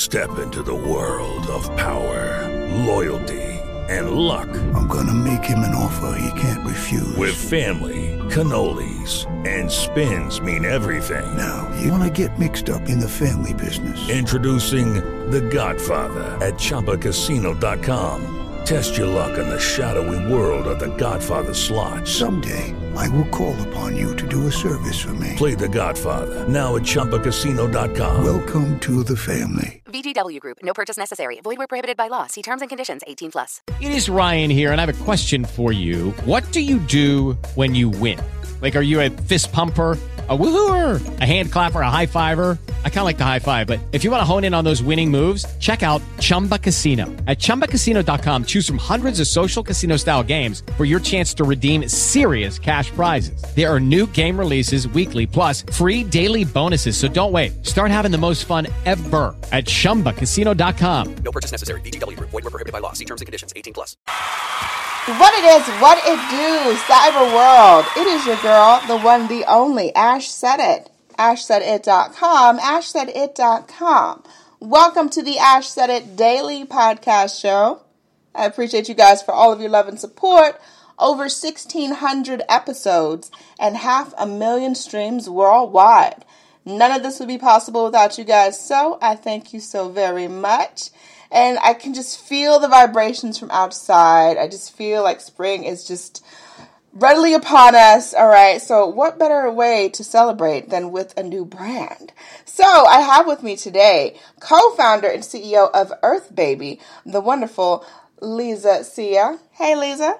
Step into the world of power, loyalty, and luck. I'm gonna make him an offer he can't refuse. With family, cannolis, and spins mean everything. Now, you wanna get mixed up in the family business. Introducing The Godfather at ChumbaCasino.com. Test your luck in the shadowy world of The Godfather slot. Someday, I will call upon you to do a service for me. Play The Godfather now at ChumbaCasino.com. Welcome to the family. VGW Group. No purchase necessary. Void where prohibited by law. See terms and conditions. 18+. It is Ryan here, and I have a question for you. What do you do when you win? Like, are you a fist pumper, a woohooer, a hand clapper, a high fiver? I kind of like the high five, but if you want to hone in on those winning moves, check out Chumba Casino. At ChumbaCasino.com, choose from hundreds of social casino-style games for your chance to redeem serious cash prizes. There are new game releases weekly, plus free daily bonuses. So don't wait. Start having the most fun ever at ChumbaCasino.com. No purchase necessary. VGW Group. Void where prohibited by law. See terms and conditions. 18+. What it is, what it do, cyber world. It is your girl, the one, the only, Ash Said It. AshSaidIt.com, AshSaidIt.com. Welcome to the Ash Said It Daily Podcast Show. I appreciate you guys for all of your love and support. Over 1,600 episodes and 500,000 streams worldwide. None of this would be possible without you guys, so I thank you so very much. And I can just feel the vibrations from outside. I just feel like spring is just readily upon us. All right. So what better way to celebrate than with a new brand? So I have with me today co-founder and CEO of Earth Baby, the wonderful Lisa Sia. Hey, Lisa.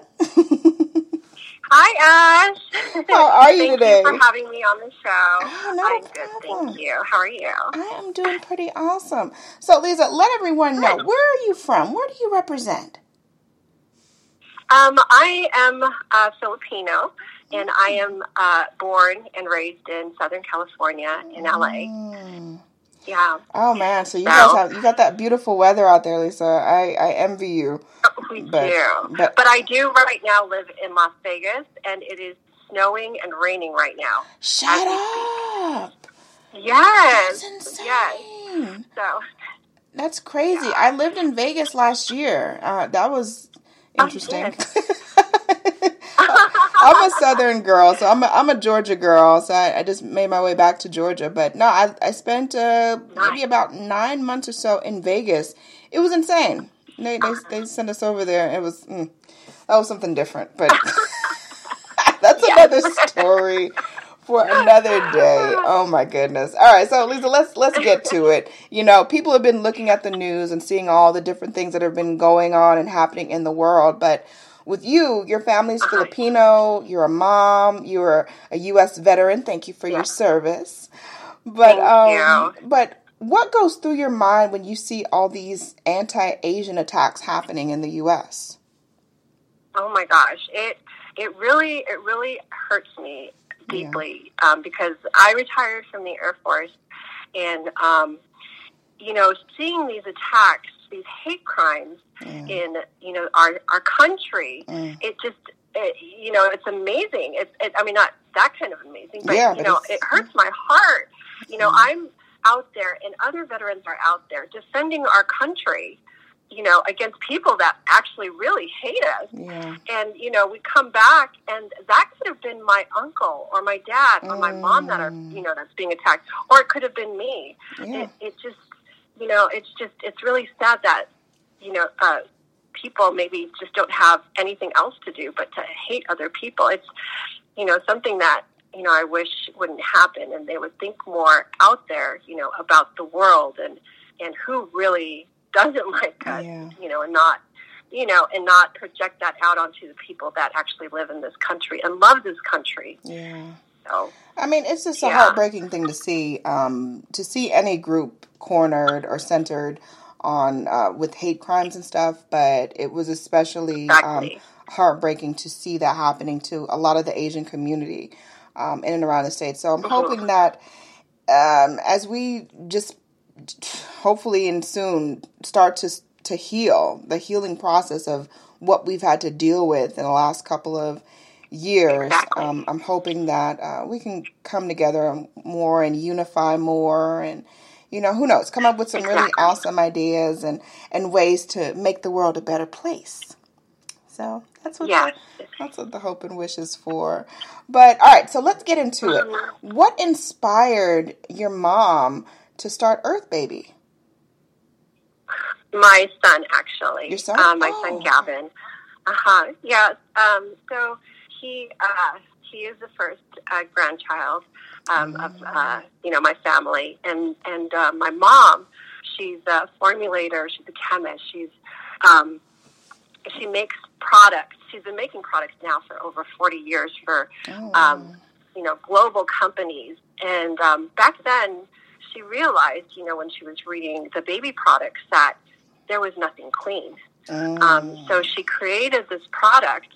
Hi, Ash. How are you today? Thank you for having me on the show. Oh, I'm good, thank you. How are you? I am doing pretty awesome. So, Lisa, let everyone know, where are you from? Where do you represent? I am Filipino, and I am born and raised in Southern California in LA. Yeah. Oh man, so you guys got that beautiful weather out there, Lisa. I envy you. We do. But I do right now live in Las Vegas, and it is snowing and raining right now. Shut up. Yes. That's insane. Yes. So that's crazy. Yeah. I lived in Vegas last year. That was interesting. I'm a Southern girl, so I'm a Georgia girl. So I just made my way back to Georgia. But no, I spent maybe about 9 months or so in Vegas. It was insane. They sent us over there. It was that was something different. But that's another story for another day. Oh my goodness. All right, so Lisa, let's get to it. You know, people have been looking at the news and seeing all the different things that have been going on and happening in the world, but with you, your family's Filipino, you're a mom, you're a U.S. veteran. Thank you for your service. But Thank you. But what goes through your mind when you see all these anti-Asian attacks happening in the U.S.? Oh my gosh, it really hurts me deeply because I retired from the Air Force, and seeing these attacks, these hate crimes in our country, it's amazing. I mean, not that kind of amazing, but it hurts my heart. I'm out there, and other veterans are out there defending our country, against people that actually really hate us. Yeah. And, we come back, and that could have been my uncle or my dad or my mom that are, that's being attacked, or it could have been me. Yeah. It just, it's really sad that, people maybe just don't have anything else to do but to hate other people. It's, something that, I wish wouldn't happen, and they would think more out there, about the world and who really doesn't like us, and not project that out onto the people that actually live in this country and love this country. Yeah. So, I mean, it's just a heartbreaking thing to see any group cornered or centered on with hate crimes and stuff, but it was especially heartbreaking to see that happening to a lot of the Asian community in and around the state. So I'm hoping that as we just hopefully and soon start to heal, the healing process of what we've had to deal with in the last couple of years, I'm hoping that we can come together more and unify more and who knows, come up with some really awesome ideas and ways to make the world a better place. So that's what the hope and wish is for. But all right, so let's get into it. What inspired your mom to start Earth Baby? My son, actually. Your son? My son, Gavin. Yeah. So he is the first grandchild of my family, and my mom. She's a formulator. She's a chemist. She makes products. She's been making products now for over 40 years for global companies. And back then, she realized, when she was reading the baby products, that there was nothing clean. So she created this product,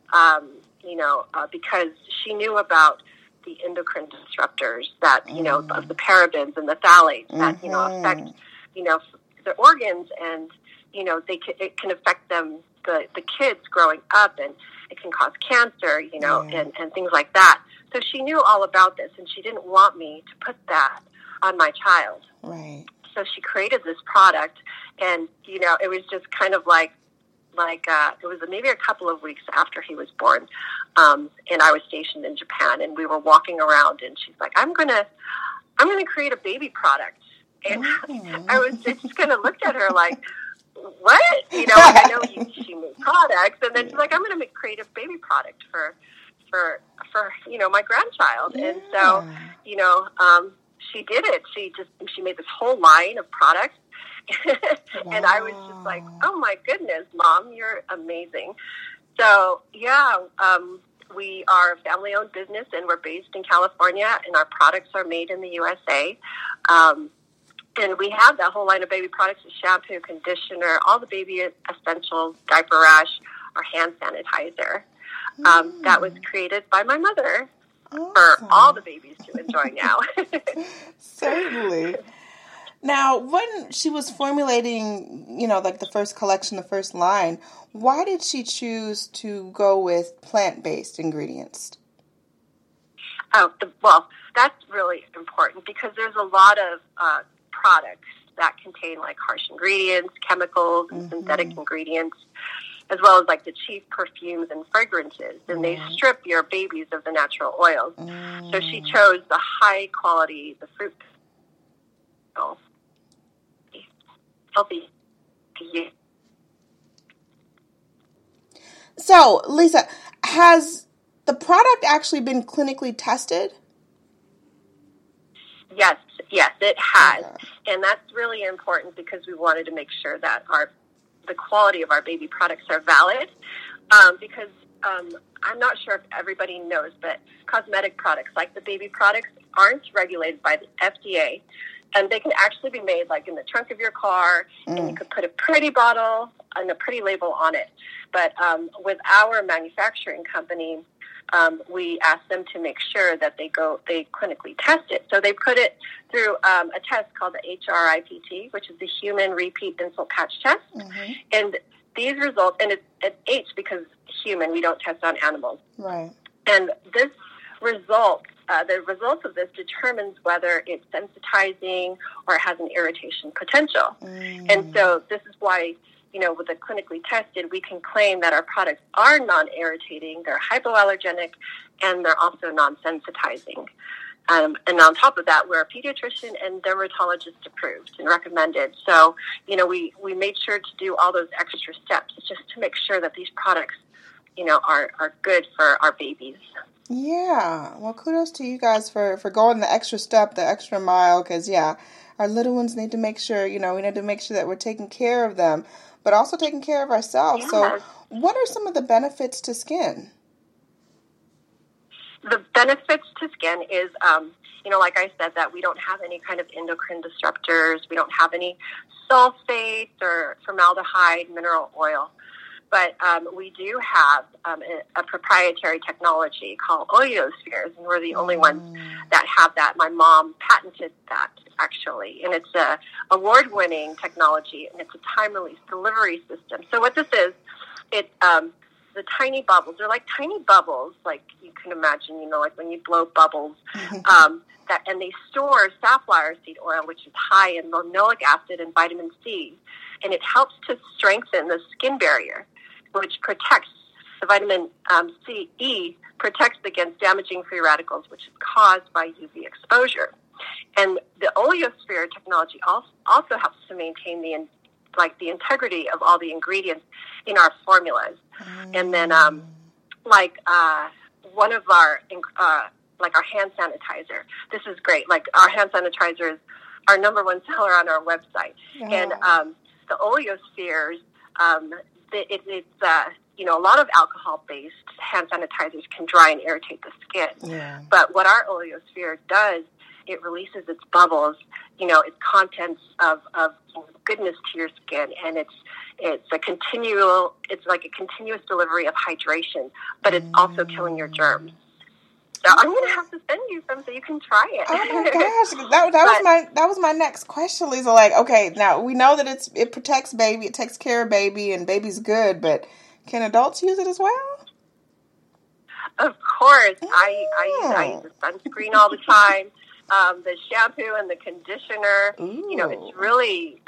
because she knew about the endocrine disruptors that, of the parabens and the phthalates that, affect, the organs, and, it can affect them, the kids growing up, and it can cause cancer, and things like that. So she knew all about this, and she didn't want me to put that on my child. Right. So she created this product, and, it was just kind of like it was maybe a couple of weeks after he was born, and I was stationed in Japan, and we were walking around, and she's like, I'm gonna create a baby product. And I was just kind of looked at her like, what? I know she made products, and then she's like, I'm going to create a baby product for my grandchild. Yeah. And so, she did it. She made this whole line of products. And I was just like, oh my goodness, Mom, you're amazing. So, we are a family-owned business, and we're based in California, and our products are made in the USA. And we have that whole line of baby products: the shampoo, conditioner, all the baby essentials, diaper rash, our hand sanitizer. That was created by my mother for all the babies to enjoy now. Certainly. Now, when she was formulating, like the first collection, the first line, why did she choose to go with plant-based ingredients? Well, that's really important because there's a lot of products that contain like harsh ingredients, chemicals, and synthetic ingredients, as well as like the cheap perfumes and fragrances, and they strip your babies of the natural oils. So she chose the high quality, the fruit, healthy. So, Lisa, has the product actually been clinically tested? Yes, it has. Okay. And that's really important because we wanted to make sure that the quality of our baby products are valid. Because I'm not sure if everybody knows, but cosmetic products like the baby products aren't regulated by the FDA. And they can actually be made like in the trunk of your car, and you could put a pretty bottle and a pretty label on it. But with our manufacturing company, we ask them to make sure that they clinically test it. So they put it through a test called the HRIPT, which is the Human Repeat Insult Patch Test. And these results, and it's H because human, we don't test on animals. Right. And this result, the results of this determines whether it's sensitizing or it has an irritation potential. And so this is why, with the clinically tested, we can claim that our products are non-irritating, they're hypoallergenic, and they're also non-sensitizing. And on top of that, we're a pediatrician and dermatologist approved and recommended. So, we made sure to do all those extra steps just to make sure that these products, are good for our babies. Yeah. Well, kudos to you guys for going the extra step, the extra mile, because, our little ones need to make sure, we need to make sure that we're taking care of them, but also taking care of ourselves. Yes. So what are some of the benefits to skin? The benefits to skin is, like I said, that we don't have any kind of endocrine disruptors. We don't have any sulfates or formaldehyde, mineral oil. But we do have a proprietary technology called oleospheres, and we're the only ones that have that. My mom patented that, actually, and it's a award-winning technology, and it's a time-release delivery system. So what this is, the the tiny bubbles. They're like tiny bubbles, like you can imagine, you know, like when you blow bubbles. And they store safflower seed oil, which is high in linoleic acid and vitamin C, and it helps to strengthen the skin barrier, which protects the vitamin E protects against damaging free radicals, which is caused by UV exposure. And the oleosphere technology also helps to maintain the integrity of all the ingredients in our formulas. And then, one of our our hand sanitizer. This is great. Like our hand sanitizer is our number one seller on our website. Yeah. And the oleospheres, it's a lot of alcohol-based hand sanitizers can dry and irritate the skin. Yeah. But what our oleosphere does, it releases its bubbles, its contents of goodness to your skin, and it's like a continuous delivery of hydration, but it's also killing your germs. So I'm going to have to send you some so you can try it. Oh my gosh, that was my next question, Lisa. Like, okay, now we know that it protects baby, it takes care of baby, and baby's good, but can adults use it as well? Of course, I use the sunscreen all the time, the shampoo and the conditioner. Ooh. It's really,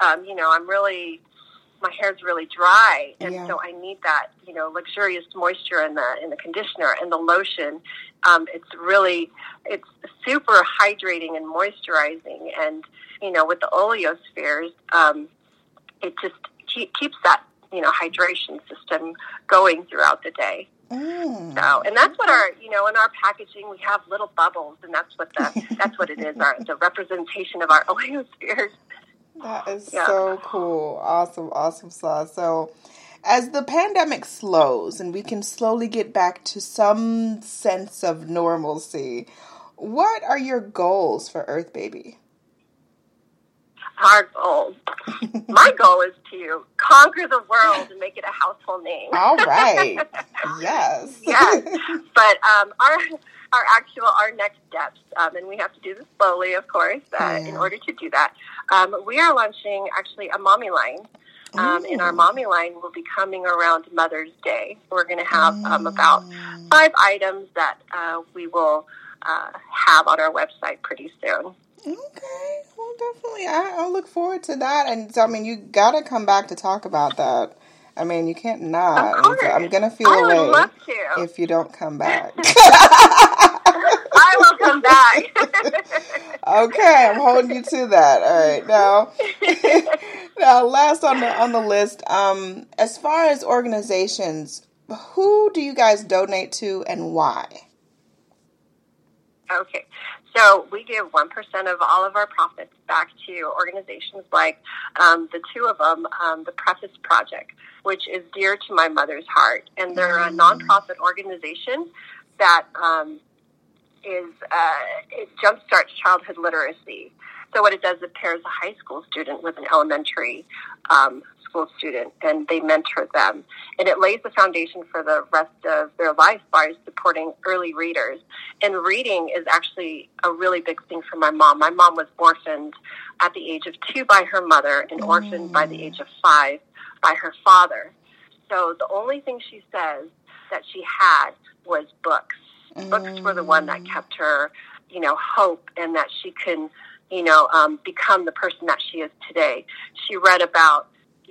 my hair's really dry, and so I need that, luxurious moisture in the conditioner and the lotion. It's super hydrating and moisturizing, and with the oleospheres, it just keeps that hydration system going throughout the day. So, and that's what in our packaging we have little bubbles, and that's what it is, the representation of our oleospheres. That is so cool. Awesome sauce. So as the pandemic slows and we can slowly get back to some sense of normalcy, what are your goals for Earth Baby? Our goals. My goal is to conquer the world and make it a household name. All right. Yes. Yes. But our next steps, and we have to do this slowly, of course, in order to do that. We are launching actually a mommy line. And our mommy line will be coming around Mother's Day. We're going to have about 5 items that we will have on our website pretty soon. Okay, well, definitely. I'll look forward to that. And so, you got to come back to talk about that. You can't not. Of course. So I'm going to feel away if you don't come back. I will come back. Okay, I'm holding you to that. All right, now last on the list, as far as organizations, who do you guys donate to and why? Okay, so we give 1% of all of our profits back to organizations like the 2 of them, the Preface Project, which is dear to my mother's heart, and they're a nonprofit organization that it jumpstarts childhood literacy. So what it does, it pairs a high school student with an elementary school student, and they mentor them. And it lays the foundation for the rest of their life by supporting early readers. And reading is actually a really big thing for my mom. My mom was orphaned at the age of 2 by her mother and orphaned by the age of 5 by her father. So the only thing she says that she had was books. Books were the one that kept her, hope, and that she can, become the person that she is today. She read about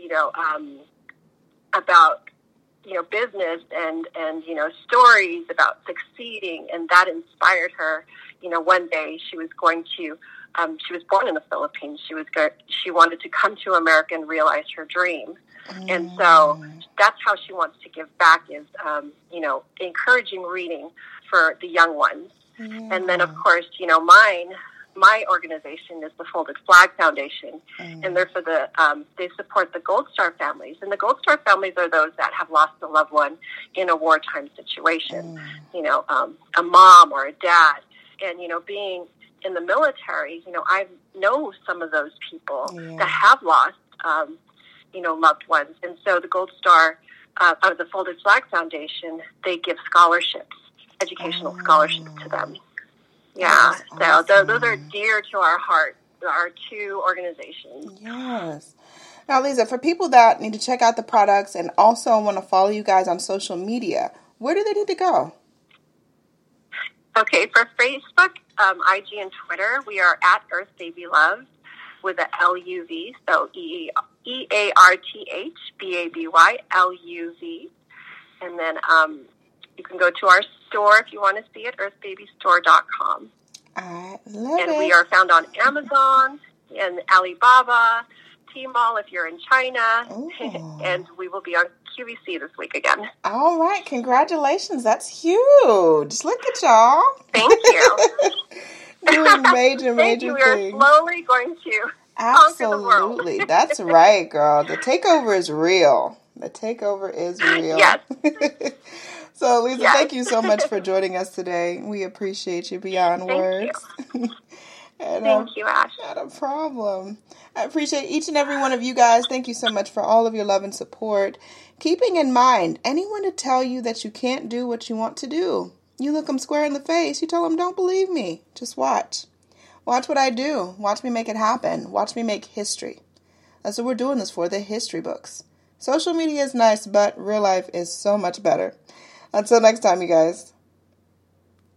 business and stories about succeeding, and that inspired her. One day she was going to, she was born in the Philippines. She wanted to come to America and realize her dream. And so that's how she wants to give back is, encouraging reading for the young ones. Yeah. And then, of course, my organization is the Folded Flag Foundation, and they're for they support the Gold Star families. And the Gold Star families are those that have lost a loved one in a wartime situation, a mom or a dad. And, being in the military, I know some of those people that have lost, loved ones. And so the Gold Star, of the Folded Flag Foundation, they give scholarships, educational scholarships to them. Yeah, so those are dear to our heart, our 2 organizations. Yes. Now, Lisa, for people that need to check out the products and also want to follow you guys on social media, where do they need to go? Okay, for Facebook, IG, and Twitter, we are at Earth Baby Love with a LUV, so EARTHBABY LUV. And then you can go to our store if you want to see it, earthbabystore.com. I love it. And we are found on Amazon and Alibaba, Tmall if you're in China, and we will be on QVC this week again. All right, congratulations. That's huge. Look at y'all. Thank you. Doing major things. We are slowly going to conquer the world. Absolutely. That's right, girl. The takeover is real. The takeover is real. Yes. So, Lisa, thank you so much for joining us today. We appreciate you beyond words. You. Thank you, Ash. Not a problem. I appreciate each and every one of you guys. Thank you so much for all of your love and support. Keeping in mind, anyone to tell you that you can't do what you want to do, you look them square in the face. You tell them, don't believe me. Just watch. Watch what I do. Watch me make it happen. Watch me make history. That's what we're doing this for, the history books. Social media is nice, but real life is so much better. Until next time, you guys.